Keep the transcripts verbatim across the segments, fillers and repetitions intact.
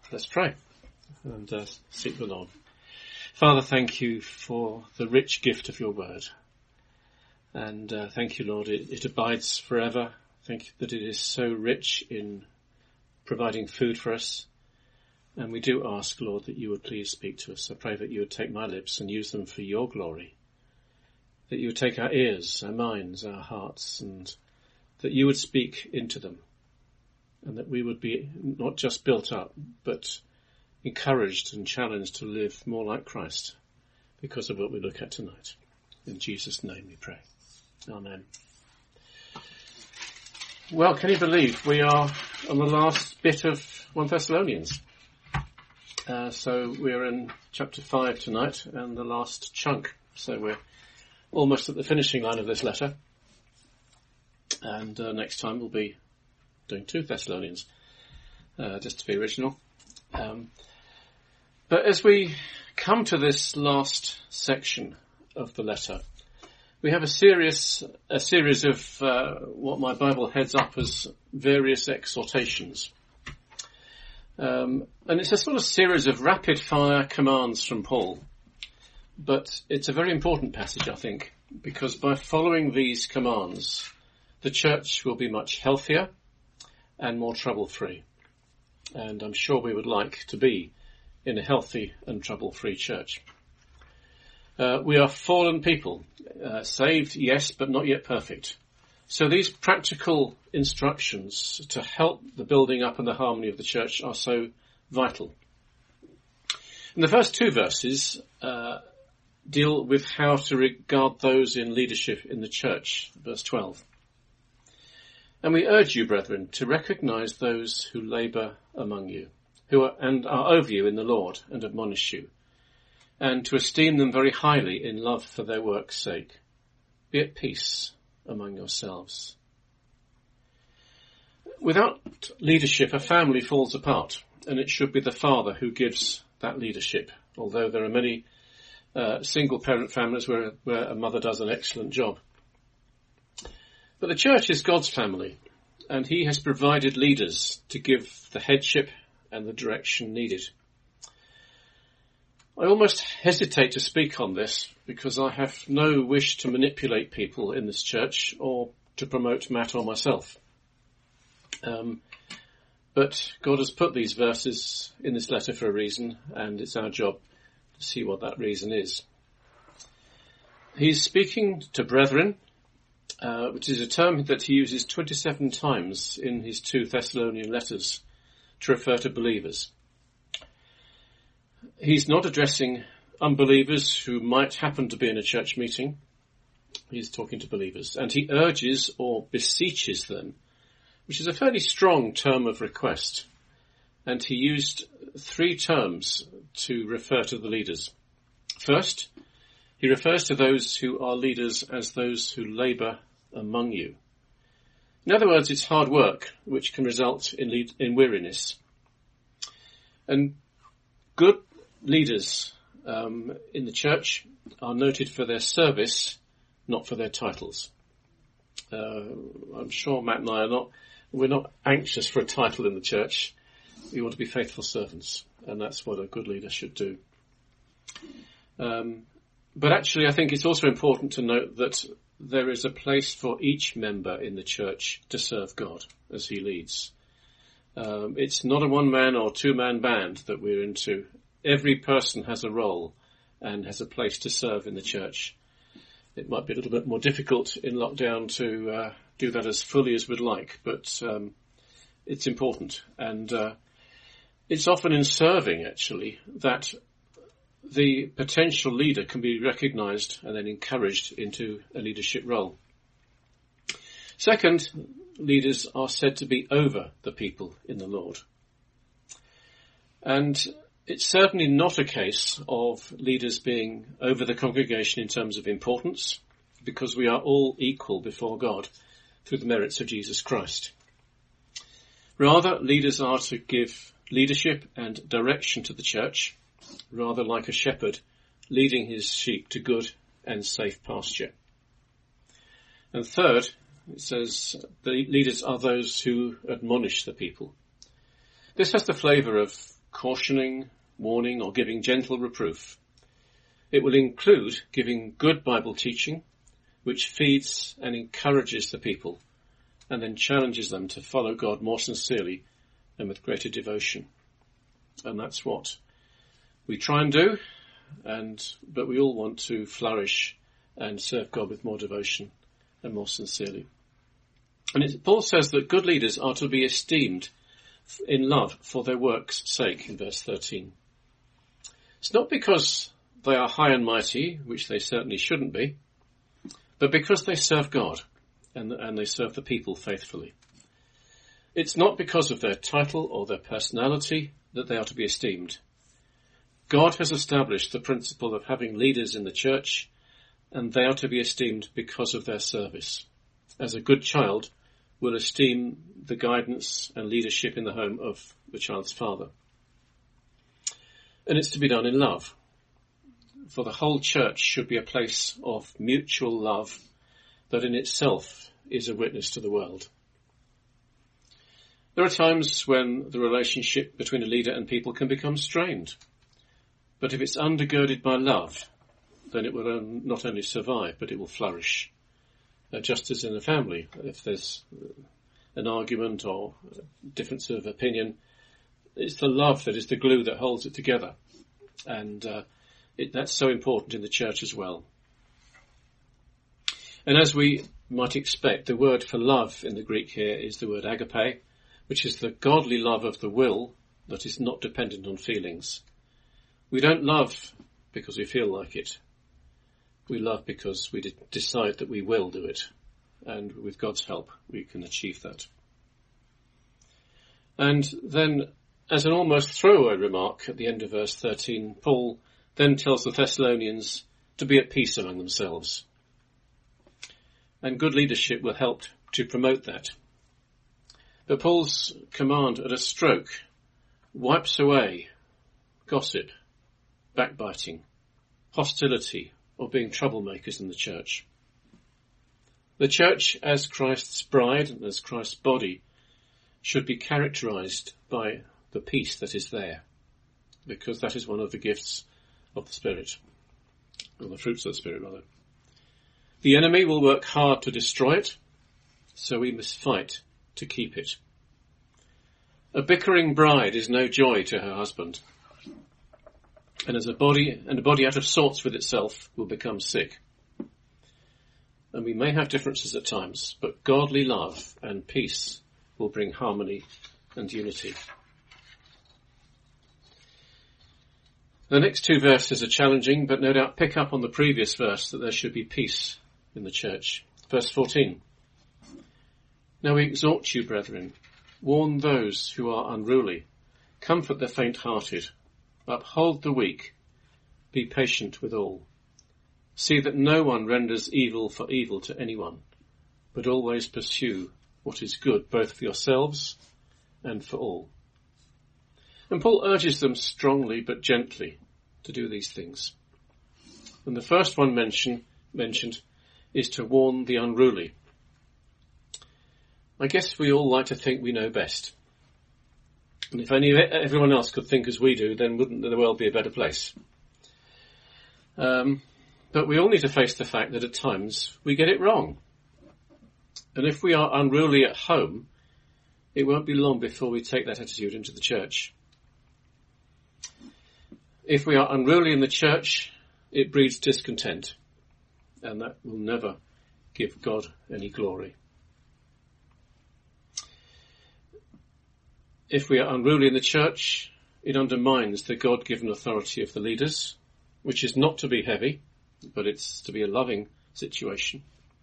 Let's pray and uh, seek the Lord. Father, thank you for the rich gift of your word. And uh, thank you, Lord, it, it abides forever. Thank you that it is so rich in providing food for us. And we do ask, Lord, that you would please speak to us. I pray that you would take my lips and use them for your glory. That you would take our ears, our minds, our hearts, and that you would speak into them. And that we would be not just built up, but encouraged and challenged to live more like Christ because of what we look at tonight. In Jesus' name we pray. Amen. Well, can you believe we are on the last bit of First Thessalonians? Uh, so we're in chapter five tonight and the last chunk. So we're almost at the finishing line of this letter. And uh, next time we'll be doing two Thessalonians, uh, just to be original. Um, but as we come to this last section of the letter, we have a serious, a series of uh, what my Bible heads up as various exhortations. Um, and it's a sort of series of rapid-fire commands from Paul. But it's a very important passage, I think, because by following these commands, the church will be much healthier and more trouble-free. And I'm sure we would like to be in a healthy and trouble-free church. Uh, we are fallen people, uh, saved, yes, but not yet perfect. So these practical instructions to help the building up and the harmony of the church are so vital. And the first two verses uh, deal with how to regard those in leadership in the church, verse twelve. And we urge you, brethren, to recognize those who labour among you, who are and are over you in the Lord, and admonish you, and to esteem them very highly in love for their work's sake. Be at peace among yourselves. Without leadership, a family falls apart, and it should be the father who gives that leadership, although there are many uh, single-parent families where, where a mother does an excellent job. But the church is God's family, and he has provided leaders to give the headship and the direction needed. I almost hesitate to speak on this because I have no wish to manipulate people in this church or to promote Matt or myself. Um, but God has put these verses in this letter for a reason, and it's our job to see what that reason is. He's speaking to brethren, Uh, which is a term that he uses twenty-seven times in his two Thessalonian letters to refer to believers. He's not addressing unbelievers who might happen to be in a church meeting. He's talking to believers, and he urges or beseeches them, which is a fairly strong term of request. And he used three terms to refer to the leaders. First, he refers to those who are leaders as those who labour among you. In other words, it's hard work which can result in, lead, in weariness. And good leaders um, in the church are noted for their service, not for their titles. Uh, I'm sure Matt and I are not, we're not anxious for a title in the church. We want to be faithful servants, and that's what a good leader should do. Um, But actually, I think it's also important to note that there is a place for each member in the church to serve God as he leads. Um, it's not a one-man or two-man band that we're into. Every person has a role and has a place to serve in the church. It might be a little bit more difficult in lockdown to uh, do that as fully as we'd like, but um, it's important. And uh, it's often in serving, actually, that the potential leader can be recognised and then encouraged into a leadership role. Second, leaders are said to be over the people in the Lord. And it's certainly not a case of leaders being over the congregation in terms of importance, because we are all equal before God through the merits of Jesus Christ. Rather, leaders are to give leadership and direction to the church, rather like a shepherd leading his sheep to good and safe pasture. And third, it says the leaders are those who admonish the people. This has the flavour of cautioning, warning, or giving gentle reproof. It will include giving good Bible teaching, which feeds and encourages the people, and then challenges them to follow God more sincerely and with greater devotion. And that's what we try and do, and but we all want to flourish and serve God with more devotion and more sincerely. And it, Paul says that good leaders are to be esteemed in love for their work's sake, in verse thirteen. It's not because they are high and mighty, which they certainly shouldn't be, but because they serve God and, and they serve the people faithfully. It's not because of their title or their personality that they are to be esteemed. God has established the principle of having leaders in the church, and they are to be esteemed because of their service. As a good child will esteem the guidance and leadership in the home of the child's father. And it's to be done in love. For the whole church should be a place of mutual love that in itself is a witness to the world. There are times when the relationship between a leader and people can become strained. But if it's undergirded by love, then it will not only survive, but it will flourish. Uh, just as in a family, if there's an argument or a difference of opinion, it's the love that is the glue that holds it together. And uh, it, that's so important in the church as well. And as we might expect, the word for love in the Greek here is the word agape, which is the godly love of the will that is not dependent on feelings. We don't love because we feel like it. We love because we decide that we will do it. And with God's help, we can achieve that. And then, as an almost throwaway remark at the end of verse thirteen, Paul then tells the Thessalonians to be at peace among themselves. And good leadership will help to promote that. But Paul's command at a stroke wipes away gossip, backbiting, hostility, or being troublemakers in the church. The church, as Christ's bride and as Christ's body, should be characterized by the peace that is there, because that is one of the gifts of the Spirit, or the fruits of the Spirit, rather. The enemy will work hard to destroy it, so we must fight to keep it. A bickering bride is no joy to her husband, and as a body, and a body out of sorts with itself will become sick. And we may have differences at times, but godly love and peace will bring harmony and unity. The next two verses are challenging, but no doubt pick up on the previous verse that there should be peace in the church. Verse fourteen. Now we exhort you, brethren, warn those who are unruly, comfort the faint-hearted, uphold the weak, be patient with all. See that no one renders evil for evil to anyone, but always pursue what is good, both for yourselves and for all. And Paul urges them strongly but gently to do these things. And the first one mention, mentioned is to warn the unruly. I guess we all like to think we know best. And if only everyone else could think as we do, then wouldn't the world be a better place? Um, but we all need to face the fact that at times we get it wrong. And if we are unruly at home, it won't be long before we take that attitude into the church. If we are unruly in the church, it breeds discontent, and that will never give God any glory. If we are unruly in the church, it undermines the God-given authority of the leaders, which is not to be heavy, but it's to be a loving situation.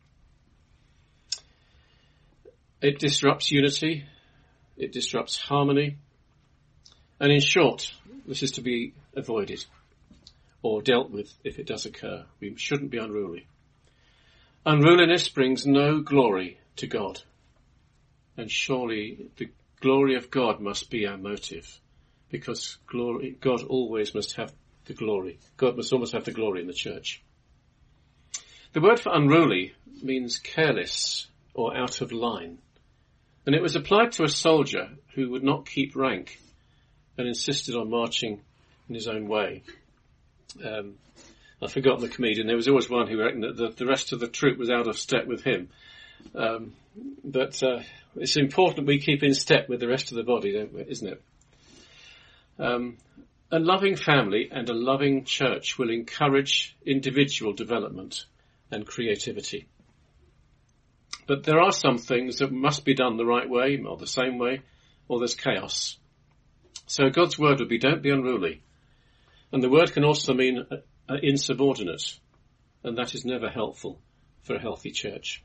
It disrupts unity, it disrupts harmony, and in short, this is to be avoided or dealt with if it does occur. We shouldn't be unruly. Unruliness brings no glory to God, and surely the glory of God must be our motive, because glory, God always must have the glory. God must always have the glory in the church. The word for unruly means careless or out of line, and it was applied to a soldier who would not keep rank and insisted on marching in his own way. Um, I've forgotten the comedian. There was always one who reckoned that the, the rest of the troop was out of step with him. Um, but uh, it's important we keep in step with the rest of the body, don't we, isn't it? Um, a loving family and a loving church will encourage individual development and creativity. But there are some things that must be done the right way, or the same way, or there's chaos. So God's word would be, don't be unruly. And the word can also mean uh, uh, insubordinate, and that is never helpful for a healthy church.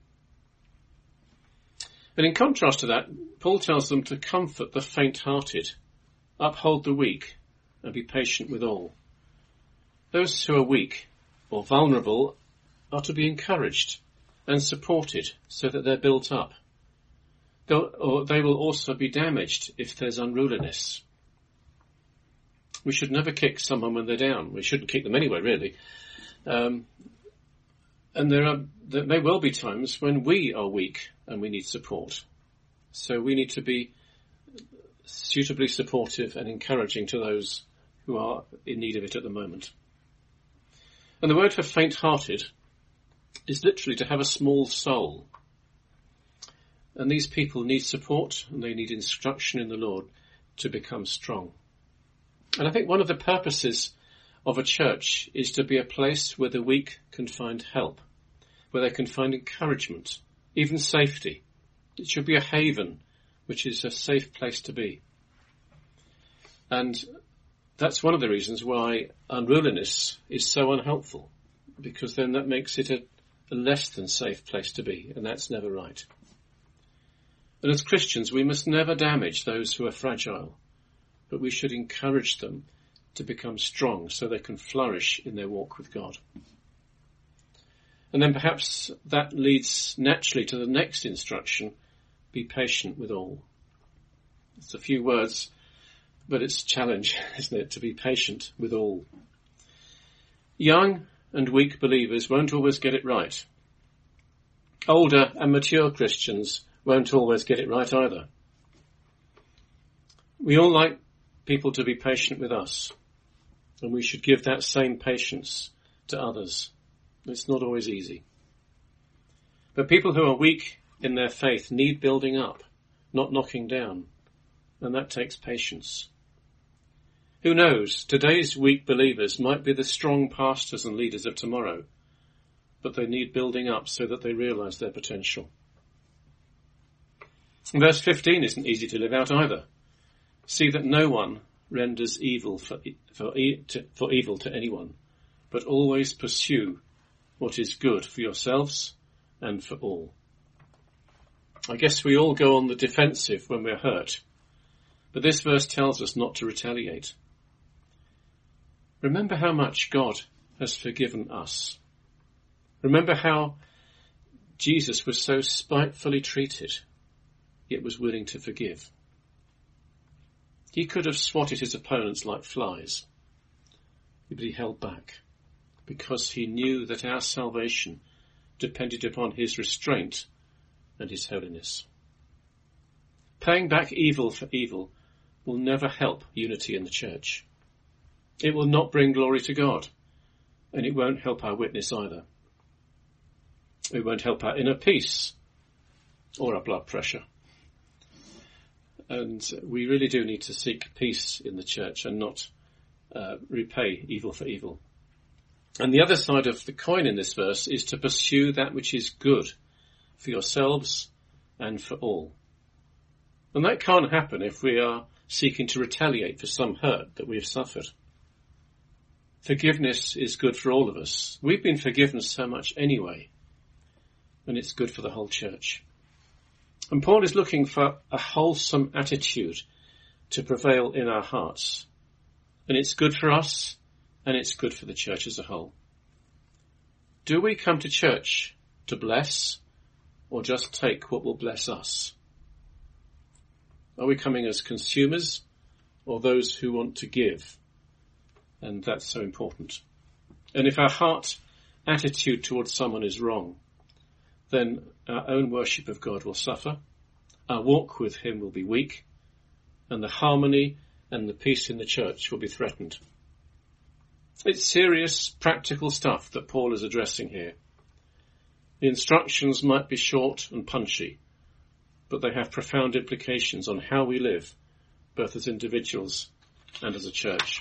And in contrast to that, Paul tells them to comfort the faint-hearted, uphold the weak, and be patient with all. Those who are weak or vulnerable are to be encouraged and supported so that they're built up. They'll, or they will also be damaged if there's unruliness. We should never kick someone when they're down. We shouldn't kick them anyway, really. Um, and there are there may well be times when we are weak and we need support. So we need to be suitably supportive and encouraging to those who are in need of it at the moment. And the word for faint-hearted is literally to have a small soul. And these people need support and they need instruction in the Lord to become strong. And I think one of the purposes of a church is to be a place where the weak can find help, where they can find encouragement, even safety. It should be a haven, which is a safe place to be. And that's one of the reasons why unruliness is so unhelpful, because then that makes it a, a less than safe place to be, and that's never right. And as Christians, we must never damage those who are fragile, but we should encourage them to become strong so they can flourish in their walk with God. And then perhaps that leads naturally to the next instruction, be patient with all. It's a few words, but it's a challenge, isn't it, to be patient with all. Young and weak believers won't always get it right. Older and mature Christians won't always get it right either. We all like people to be patient with us, and we should give that same patience to others. It's not always easy. But people who are weak in their faith need building up, not knocking down, and that takes patience. Who knows, today's weak believers might be the strong pastors and leaders of tomorrow, but they need building up so that they realize their potential. And verse fifteen isn't easy to live out either. See that no one renders evil for, for, to, for evil to anyone, but always pursue what is good for yourselves and for all. I guess we all go on the defensive when we're hurt, but this verse tells us not to retaliate. Remember how much God has forgiven us. Remember how Jesus was so spitefully treated, yet was willing to forgive. He could have swatted his opponents like flies, but he held back because he knew that our salvation depended upon his restraint and his holiness. Paying back evil for evil will never help unity in the church. It will not bring glory to God, and it won't help our witness either. It won't help our inner peace or our blood pressure. And we really do need to seek peace in the church and not uh, repay evil for evil. And the other side of the coin in this verse is to pursue that which is good for yourselves and for all. And that can't happen if we are seeking to retaliate for some hurt that we have suffered. Forgiveness is good for all of us. We've been forgiven so much anyway, and it's good for the whole church. And Paul is looking for a wholesome attitude to prevail in our hearts. And it's good for us, and it's good for the church as a whole. Do we come to church to bless, or just take what will bless us? Are we coming as consumers, or those who want to give? And that's so important. And if our heart attitude towards someone is wrong, then our own worship of God will suffer, our walk with him will be weak, and the harmony and the peace in the church will be threatened. It's serious, practical stuff that Paul is addressing here. The instructions might be short and punchy, but they have profound implications on how we live, both as individuals and as a church.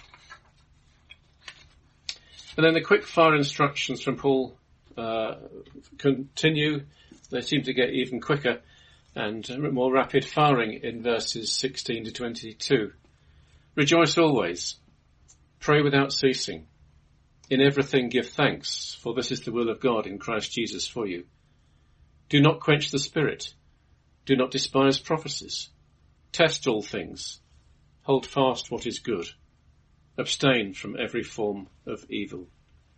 And then the quick-fire instructions from Paul uh, continue. They seem to get even quicker and more rapid-firing in verses sixteen to twenty-two. Rejoice always. Pray without ceasing. In everything give thanks, for this is the will of God in Christ Jesus for you. Do not quench the Spirit. Do not despise prophecies. Test all things. Hold fast what is good. Abstain from every form of evil.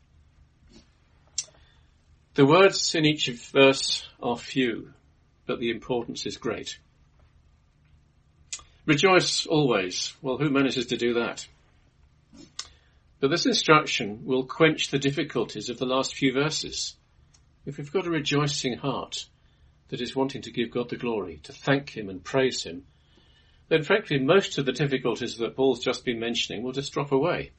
The words in each verse are few, but the importance is great. Rejoice always. Well, who manages to do that? But this instruction will quench the difficulties of the last few verses. If we've got a rejoicing heart that is wanting to give God the glory, to thank him and praise him, then frankly most of the difficulties that Paul's just been mentioning will just drop away.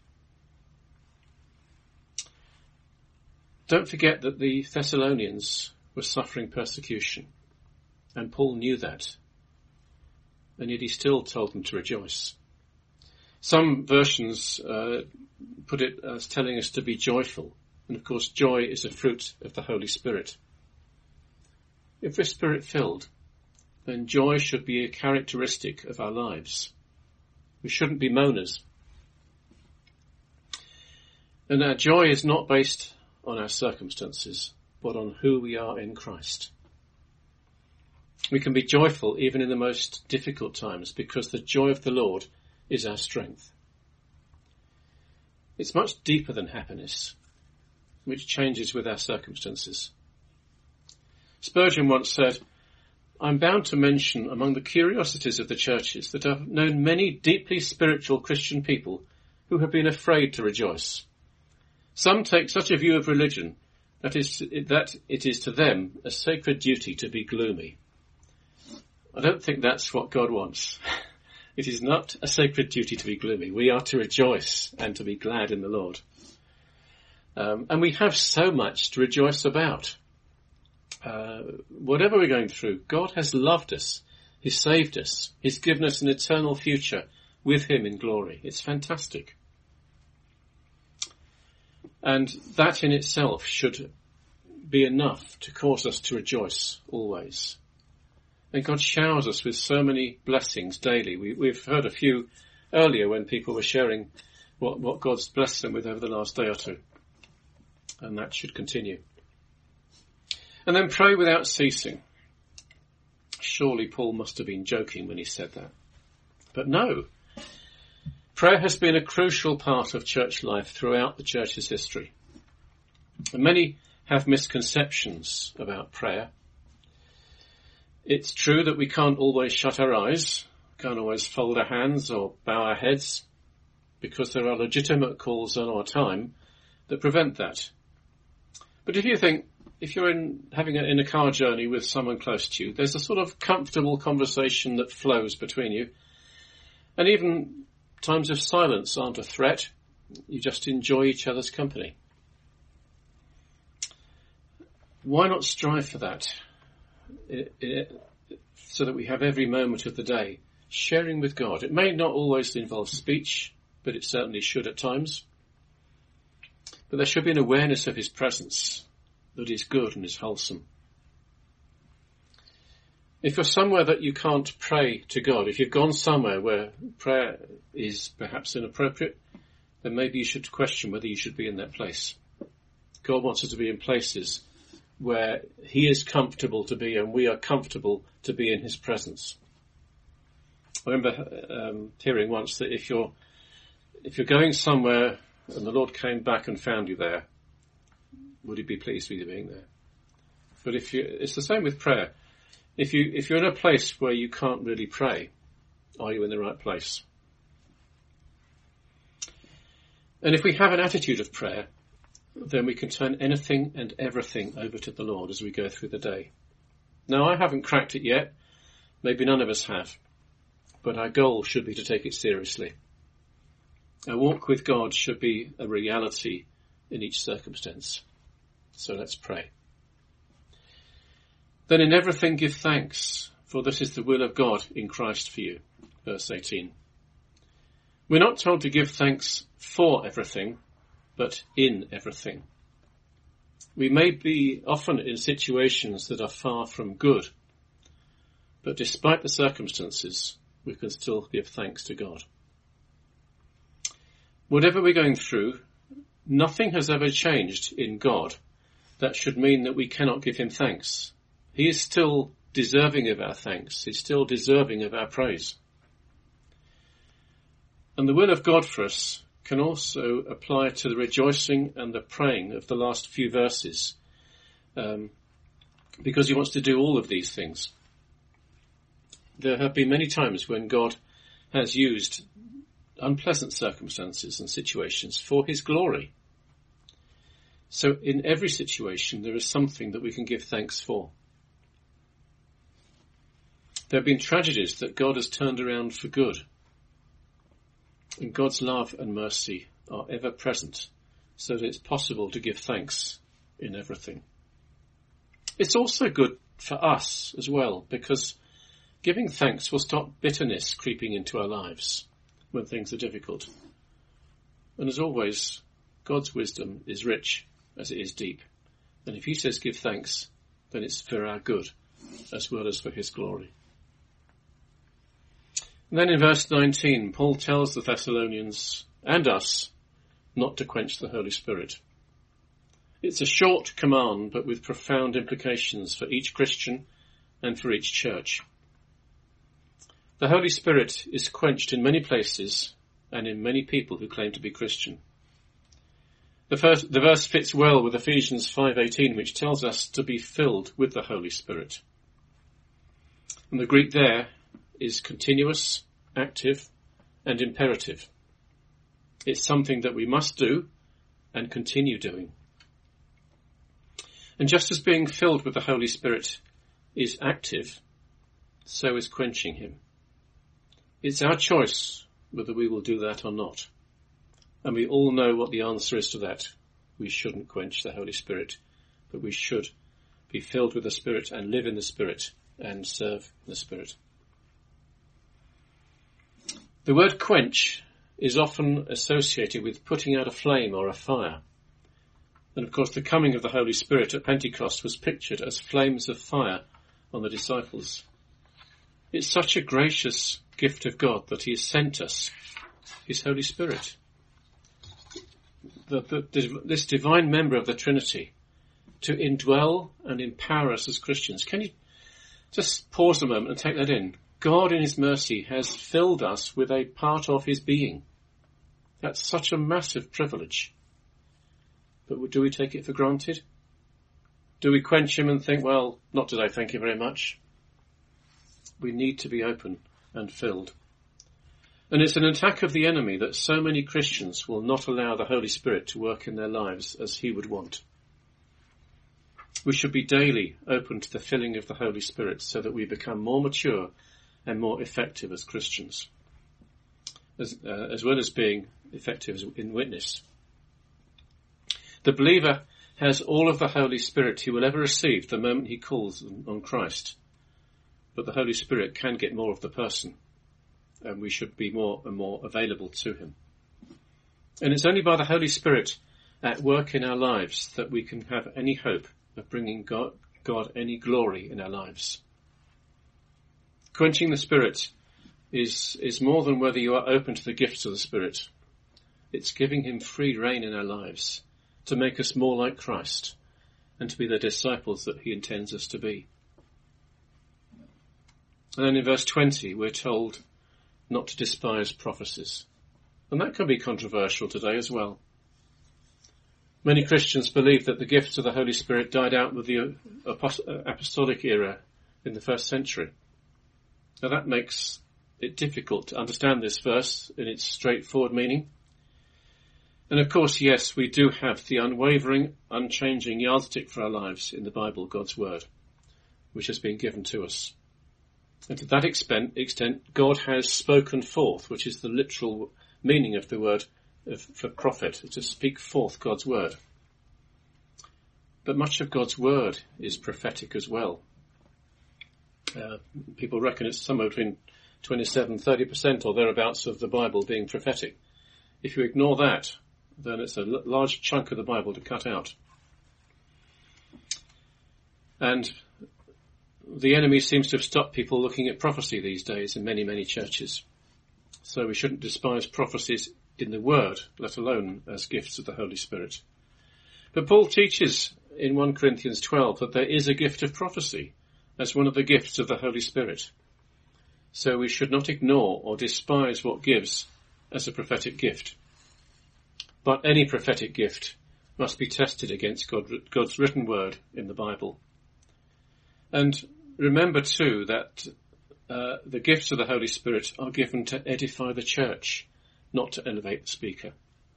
Don't forget that the Thessalonians were suffering persecution, and Paul knew that, and yet he still told them to rejoice. Some versions uh, put it as telling us to be joyful, and of course joy is a fruit of the Holy Spirit. If we're Spirit-filled, then joy should be a characteristic of our lives. We shouldn't be moaners. And our joy is not based on our circumstances, but on who we are in Christ. We can be joyful even in the most difficult times because the joy of the Lord is our strength. It's much deeper than happiness, which changes with our circumstances. Spurgeon once said, I'm bound to mention among the curiosities of the churches that I've known many deeply spiritual Christian people who have been afraid to rejoice. Some take such a view of religion that, is, that it is to them a sacred duty to be gloomy. I don't think that's what God wants. It is not a sacred duty to be gloomy. We are to rejoice and to be glad in the Lord. Um, and we have so much to rejoice about. Uh, whatever we're going through, God has loved us. He's saved us. He's given us an eternal future with him in glory. It's fantastic. And that in itself should be enough to cause us to rejoice always. And God showers us with so many blessings daily. We, we've heard a few earlier when people were sharing what, what God's blessed them with over the last day or two. And that should continue. And then pray without ceasing. Surely Paul must have been joking when he said that. But no. Prayer has been a crucial part of church life throughout the church's history. And many have misconceptions about prayer. It's true that we can't always shut our eyes, can't always fold our hands or bow our heads, because there are legitimate calls on our time that prevent that. But if you think, if you're in having a, in a car journey with someone close to you, there's a sort of comfortable conversation that flows between you. And even times of silence aren't a threat. You just enjoy each other's company. Why not strive for that? It, it, so that we have every moment of the day sharing with God. It may not always involve speech, but it certainly should at times. But there should be an awareness of his presence that is good and is wholesome. If you're somewhere that you can't pray to God, if you've gone somewhere where prayer is perhaps inappropriate, then maybe you should question whether you should be in that place. God wants us to be in places where he is comfortable to be and we are comfortable to be in his presence. I remember um, hearing once that if you're if you're going somewhere and the Lord came back and found you there, would he be pleased with you being there? But if you, it's the same with prayer. If you if you're in a place where you can't really pray, are you in the right place? And if we have an attitude of prayer, then we can turn anything and everything over to the Lord as we go through the day. Now, I haven't cracked it yet. Maybe none of us have. but our goal should be to take it seriously. Our walk with God should be a reality in each circumstance. So let's pray. Then in everything give thanks, for this is the will of God in Christ for you. Verse eighteen. We're not told to give thanks for everything, but in everything. We may be often in situations that are far from good, but despite the circumstances, we can still give thanks to God. Whatever we're going through, nothing has ever changed in God that should mean that we cannot give him thanks. He is still deserving of our thanks. He's still deserving of our praise. And the will of God for us can also apply to the rejoicing and the praying of the last few verses, um, because he wants to do all of these things. There have been many times when God has used unpleasant circumstances and situations for his glory. So in every situation there is something that we can give thanks for. There have been tragedies that God has turned around for good. And God's love and mercy are ever present, so that it's possible to give thanks in everything. It's also good for us as well, because giving thanks will stop bitterness creeping into our lives when things are difficult. And as always, God's wisdom is rich as it is deep. And if he says give thanks, then it's for our good as well as for his glory. And then in verse nineteen, Paul tells the Thessalonians and us not to quench the Holy Spirit. It's a short command, but with profound implications for each Christian and for each church. The Holy Spirit is quenched in many places and in many people who claim to be Christian. The, first, the verse fits well with Ephesians five eighteen, which tells us to be filled with the Holy Spirit. And the Greek there is continuous, active, and imperative. It's something that we must do and continue doing. And just as being filled with the Holy Spirit is active, so is quenching him. It's our choice whether we will do that or not. And we all know what the answer is to that. We shouldn't quench the Holy Spirit, but we should be filled with the Spirit and live in the Spirit and serve the Spirit. The word quench is often associated with putting out a flame or a fire. And of course the coming of the Holy Spirit at Pentecost was pictured as flames of fire on the disciples. It's such a gracious gift of God that he has sent us his Holy Spirit. The, the, the, this divine member of the Trinity to indwell and empower us as Christians. Can you just pause a moment and take that in? God in his mercy has filled us with a part of his being. That's such a massive privilege. But do we take it for granted? Do we quench him and think, well, not today, thank you very much? We need to be open and filled. And it's an attack of the enemy that so many Christians will not allow the Holy Spirit to work in their lives as he would want. We should be daily open to the filling of the Holy Spirit so that we become more mature and more effective as Christians, as, uh, as well as being effective in witness. The believer has all of the Holy Spirit he will ever receive the moment he calls on Christ. But the Holy Spirit can get more of the person, and we should be more and more available to him. And it's only by the Holy Spirit at work in our lives that we can have any hope of bringing God, God any glory in our lives. Quenching the Spirit is, is more than whether you are open to the gifts of the Spirit. It's giving him free rein in our lives to make us more like Christ and to be the disciples that he intends us to be. And then in verse twenty, we're told not to despise prophecies. And that can be controversial today as well. Many Christians believe that the gifts of the Holy Spirit died out with the apostolic era in the first century. Now that makes it difficult to understand this verse in its straightforward meaning. And of course, yes, we do have the unwavering, unchanging yardstick for our lives in the Bible, God's Word, which has been given to us. And to that extent, extent, God has spoken forth, which is the literal meaning of the word of, for prophet, to speak forth God's word. But much of God's word is prophetic as well. Uh, people reckon it's somewhere between twenty-seven, thirty percent or thereabouts of the Bible being prophetic. If you ignore that, then it's a l- large chunk of the Bible to cut out. And the enemy seems to have stopped people looking at prophecy these days in many, many churches. So we shouldn't despise prophecies in the word, let alone as gifts of the Holy Spirit. But Paul teaches in First Corinthians twelve that there is a gift of prophecy as one of the gifts of the Holy Spirit. So we should not ignore or despise what gives as a prophetic gift. But any prophetic gift must be tested against God, God's written word in the Bible. And remember too that uh, the gifts of the Holy Spirit are given to edify the church, not to elevate the speaker.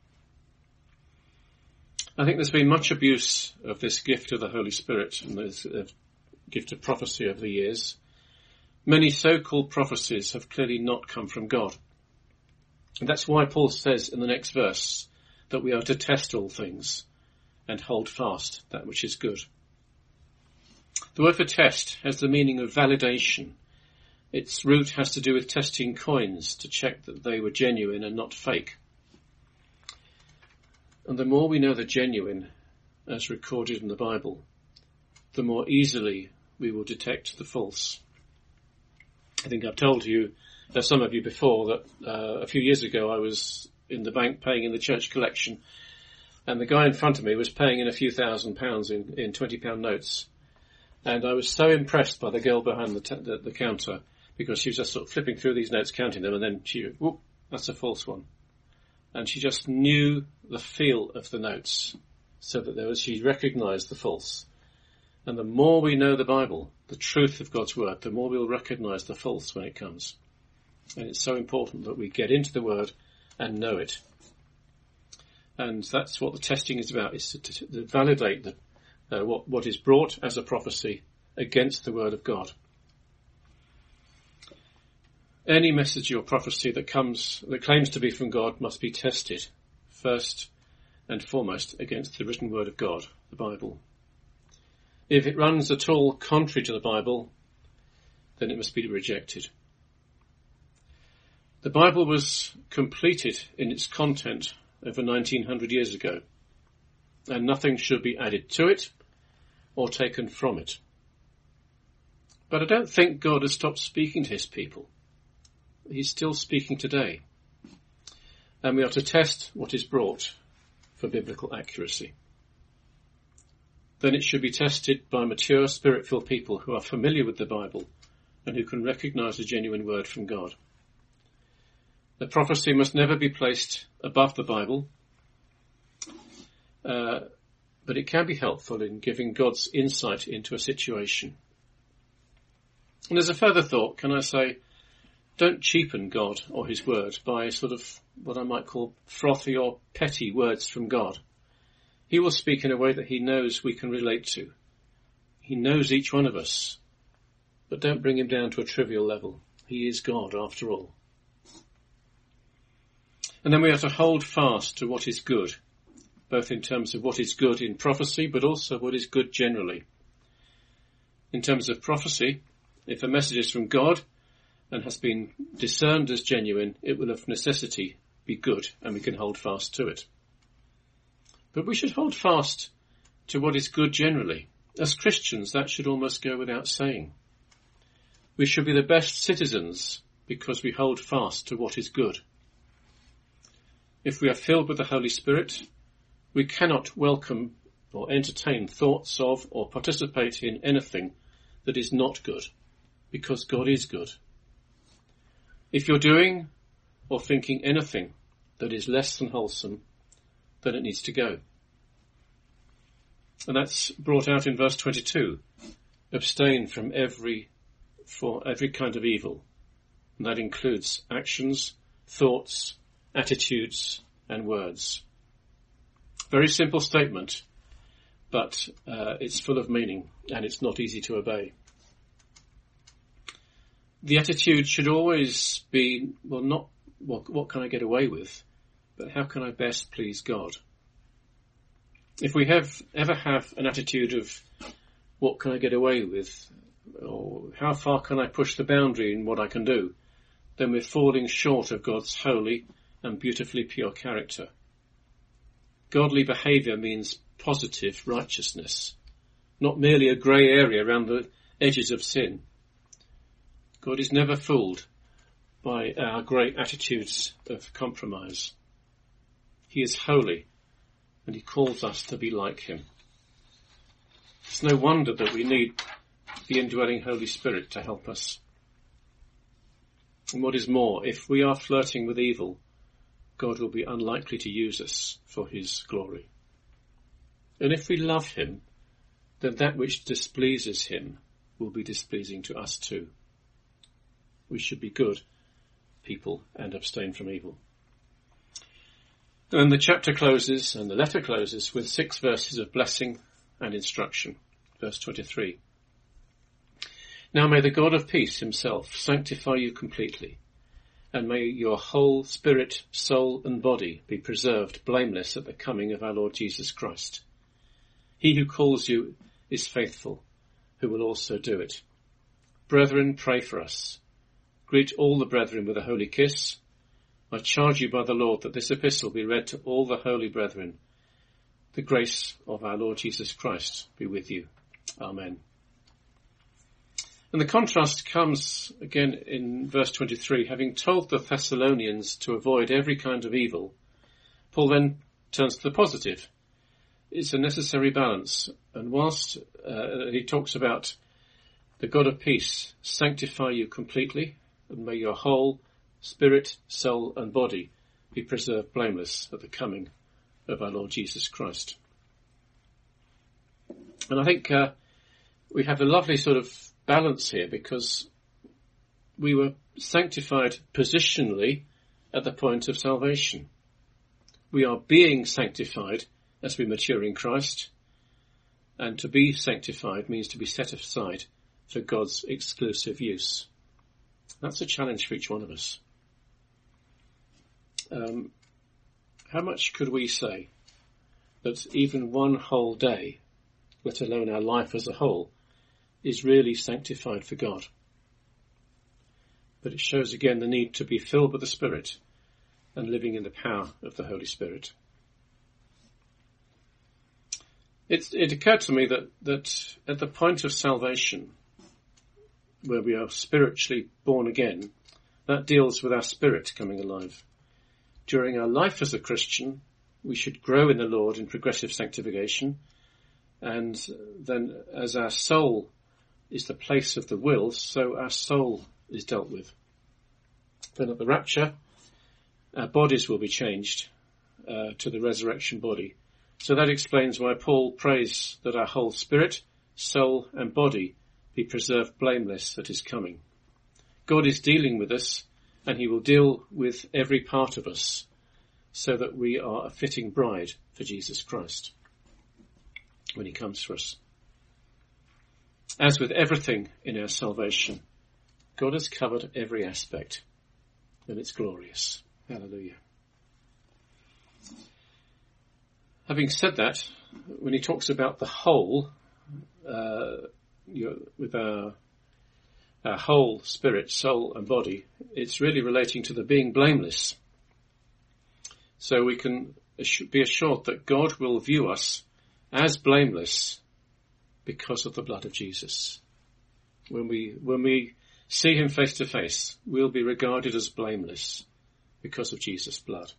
I think there's been much abuse of this gift of the Holy Spirit and this uh, gift of prophecy over the years. Many so-called prophecies have clearly not come from God. And that's why Paul says in the next verse that we are to test all things and hold fast that which is good. The word for test has the meaning of validation. Its root has to do with testing coins to check that they were genuine and not fake. And the more we know the genuine, as recorded in the Bible, the more easily we will detect the false. I think I've told you, uh, some of you before, that uh, a few years ago I was in the bank paying in the church collection, and the guy in front of me was paying in a few thousand pounds in, in twenty pound notes. And I was so impressed by the girl behind the, t- the, the counter, because she was just sort of flipping through these notes, counting them, and then she, whoop, that's a false one. And she just knew the feel of the notes, so that there was, she recognised the false. And the more we know the Bible, the truth of God's word, the more we'll recognise the false when it comes. And it's so important that we get into the word and know it. And that's what the testing is about, is to, to, to validate the, uh, what, what is brought as a prophecy against the word of God. Any message or prophecy that comes, that claims to be from God, must be tested first and foremost against the written word of God, the Bible. If it runs at all contrary to the Bible, then it must be rejected. The Bible was completed in its content over nineteen hundred years ago, and nothing should be added to it or taken from it. But I don't think God has stopped speaking to his people. He's still speaking today. And we are to test what is brought for biblical accuracy. Then it should be tested by mature, spirit-filled people who are familiar with the Bible and who can recognise a genuine word from God. The prophecy must never be placed above the Bible, uh, but it can be helpful in giving God's insight into a situation. And as a further thought, can I say, don't cheapen God or his word by sort of what I might call frothy or petty words from God. He will speak in a way that he knows we can relate to. He knows each one of us, but don't bring him down to a trivial level. He is God after all. And then we are to hold fast to what is good, both in terms of what is good in prophecy, but also what is good generally. In terms of prophecy, if a message is from God and has been discerned as genuine, it will of necessity be good, and we can hold fast to it. But we should hold fast to what is good generally. As Christians, that should almost go without saying. We should be the best citizens because we hold fast to what is good. If we are filled with the Holy Spirit, we cannot welcome or entertain thoughts of or participate in anything that is not good, because God is good. If you're doing or thinking anything that is less than wholesome, then it needs to go. And that's brought out in verse twenty-two. Abstain from every, for every kind of evil. And that includes actions, thoughts, attitudes, and words. Very simple statement, but uh, it's full of meaning, and it's not easy to obey. the attitude should always be, well, not what, what can I get away with, but how can I best please God? If we have ever have an attitude of what can I get away with, or how far can I push the boundary in what I can do, then we're falling short of God's holy and beautifully pure character. Godly behaviour means positive righteousness, not merely a grey area around the edges of sin. God is never fooled by our great attitudes of compromise. He is holy, and he calls us to be like him. It's no wonder that we need the indwelling Holy Spirit to help us. And what is more, if we are flirting with evil, God will be unlikely to use us for his glory. And if we love him, then that which displeases him will be displeasing to us too. We should be good people and abstain from evil. And the chapter closes, and the letter closes, with six verses of blessing and instruction. Verse twenty-three. Now may the God of peace himself sanctify you completely, and may your whole spirit, soul and body be preserved blameless at the coming of our Lord Jesus Christ. He who calls you is faithful, who will also do it. Brethren, pray for us. Greet all the brethren with a holy kiss. I charge you by the Lord that this epistle be read to all the holy brethren. The grace of our Lord Jesus Christ be with you. Amen. And the contrast comes again in verse twenty-three. Having told the Thessalonians to avoid every kind of evil, Paul then turns to the positive. It's a necessary balance. And whilst uh, he talks about the God of peace sanctify you completely, and may your whole spirit, soul and body be preserved blameless at the coming of our Lord Jesus Christ. And I think uh, we have a lovely sort of balance here, because we were sanctified positionally at the point of salvation. We are being sanctified as we mature in Christ, and to be sanctified means to be set aside for God's exclusive use. That's a challenge for each one of us. Um, how much could we say that even one whole day, let alone our life as a whole, is really sanctified for God? But it shows again the need to be filled with the Spirit and living in the power of the Holy Spirit. It, it occurred to me that, that at the point of salvation, where we are spiritually born again, that deals with our spirit coming alive. During our life as a Christian, we should grow in the Lord in progressive sanctification, and then as our soul is the place of the will, so our soul is dealt with. Then at the rapture, our bodies will be changed uh, to the resurrection body. So that explains why Paul prays that our whole spirit, soul and body be preserved blameless at his coming. God is dealing with us, and he will deal with every part of us so that we are a fitting bride for Jesus Christ when he comes for us. As with everything in our salvation, God has covered every aspect, and it's glorious. Hallelujah. Having said that, when he talks about the whole, uh, you know, with our, our whole spirit, soul and body, it's really relating to the being blameless. So we can be assured that God will view us as blameless because of the blood of Jesus. When we, when we see him face to face, we'll be regarded as blameless because of Jesus' blood.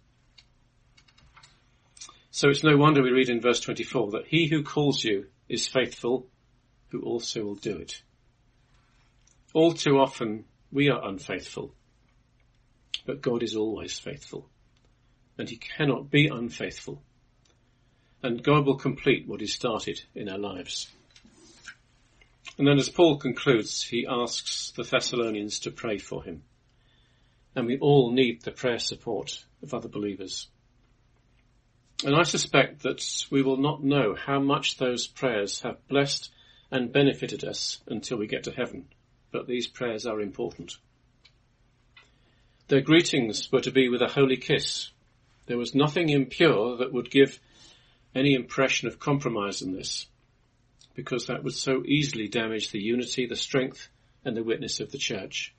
So it's no wonder we read in verse twenty-four that he who calls you is faithful, who also will do it. All too often we are unfaithful, but God is always faithful, and he cannot be unfaithful. And God will complete what he started in our lives. And then as Paul concludes, he asks the Thessalonians to pray for him. And we all need the prayer support of other believers. And I suspect that we will not know how much those prayers have blessed and benefited us until we get to heaven. but these prayers are important. Their greetings were to be with a holy kiss. There was nothing impure that would give any impression of compromise in this, because that would so easily damage the unity, the strength, and the witness of the church.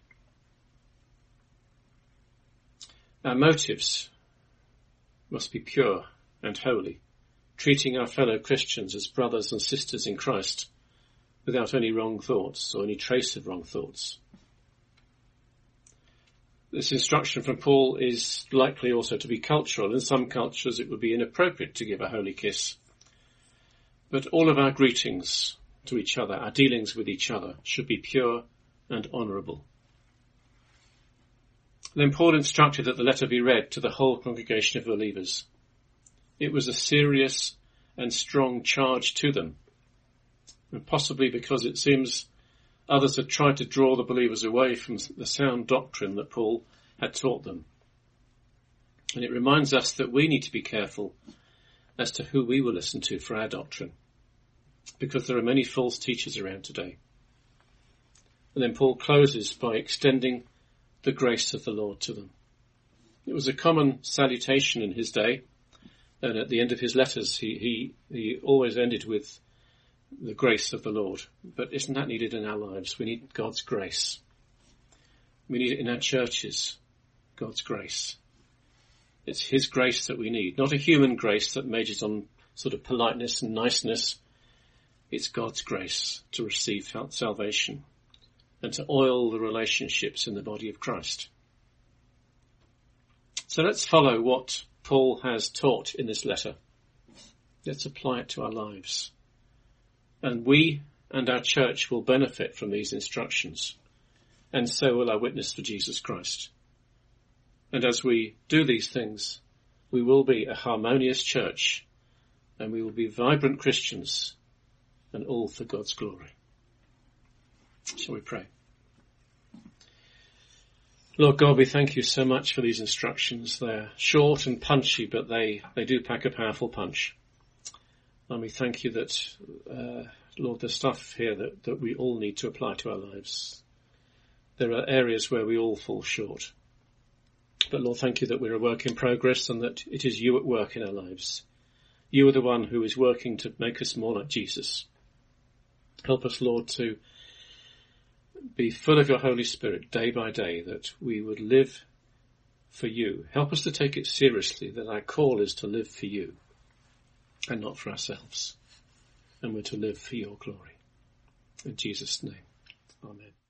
Our motives must be pure and holy, treating our fellow Christians as brothers and sisters in Christ, without any wrong thoughts or any trace of wrong thoughts. This instruction from Paul is likely also to be cultural. In some cultures it would be inappropriate to give a holy kiss. But all of our greetings to each other, our dealings with each other, should be pure and honourable. Then Paul instructed that the letter be read to the whole congregation of believers. It was a serious and strong charge to them, and possibly because it seems others had tried to draw the believers away from the sound doctrine that Paul had taught them. And it reminds us that we need to be careful as to who we will listen to for our doctrine, because there are many false teachers around today. And then Paul closes by extending the grace of the Lord to them. It was a common salutation in his day, and at the end of his letters he, he, he always ended with the grace of the Lord. But isn't that needed in our lives? We need God's grace. We need it in our churches, God's grace. It's his grace that we need, not a human grace that majors on sort of politeness and niceness. It's God's grace to receive salvation and to oil the relationships in the body of Christ. So let's follow what Paul has taught in this letter. Let's apply it to our lives. And we and our church will benefit from these instructions, and so will our witness for Jesus Christ. And as we do these things, we will be a harmonious church, and we will be vibrant Christians, and all for God's glory. Shall we pray? Lord God, we thank you so much for these instructions. They're short and punchy, but they, they do pack a powerful punch. And we thank you that, uh, Lord, there's stuff here that, that we all need to apply to our lives. There are areas where we all fall short. But Lord, thank you that we're a work in progress and that it is you at work in our lives. You are the one who is working to make us more like Jesus. Help us, Lord, to be full of your Holy Spirit day by day, that we would live for you. Help us to take it seriously, that our call is to live for you and not for ourselves. And we're to live for your glory. In Jesus' name, amen.